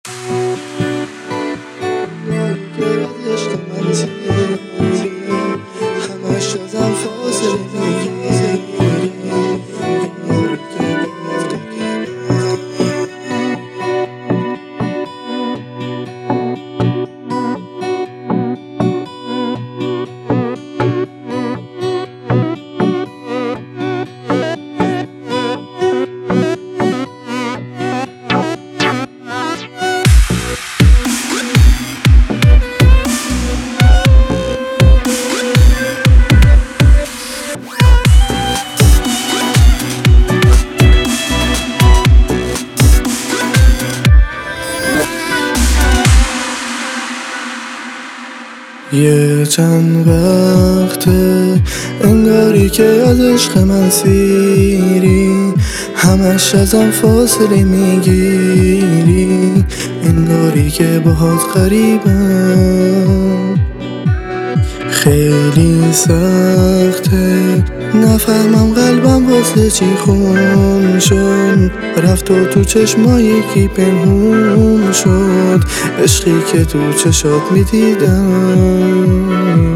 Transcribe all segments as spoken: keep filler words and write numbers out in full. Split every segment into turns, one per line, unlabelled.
یه چند وقته انگاری که از عشق من سیری، همش ازم فاصله میگیری، انگاری که باهات غریبم. خیلی سخته نفهمم قلبم واسه چی خون شد، رفت و تو چشما یکی پنهون شد، عشقی که تو چشات میدیدم.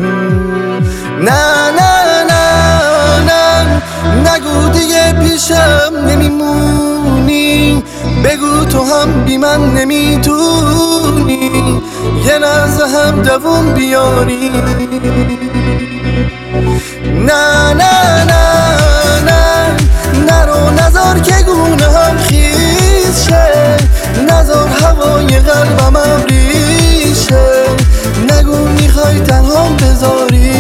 نه نه نه نه نگو دیگه پیشم نمیمونی، بگو تو هم بی من نمیتونی یه لحظه هم دووم بیاری. نه نه نه نه نرو نذار که گونه هم خیز شه، نذار هوای قلبم ابری شه، نگو میخوای تنها بذاری.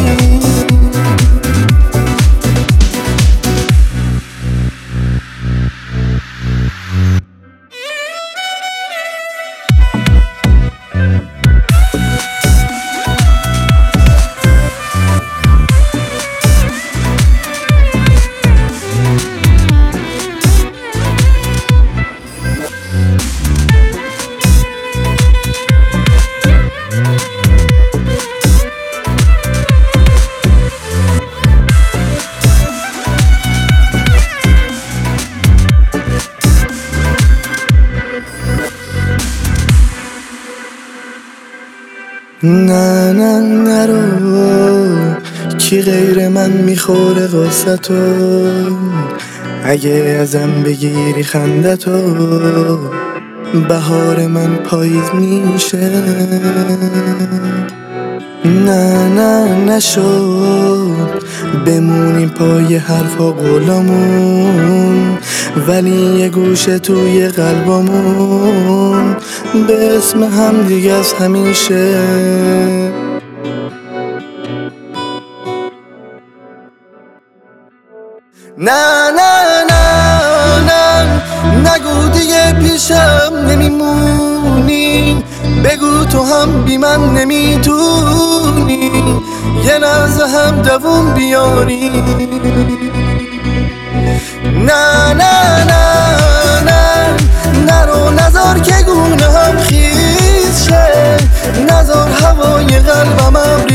نه نه نرو کی غیر من میخوره غصتو، اگه ازم بگیری خندتو بهار من پاییز میشه. نه نه نشد بمونیم پای حرفا قولامون، ولی یه گوشه توی قلبمون به اسم هم دیگه از همیشه. نه نه نه نه نگو دیگه پیشم نمیمونی، بگو تو هم بی من نمیتونی یه لحظه هم دووم بیاری. نه نه نه نه نرو نذار که گونه هم خیز شه، نذار هوای قلبم ابری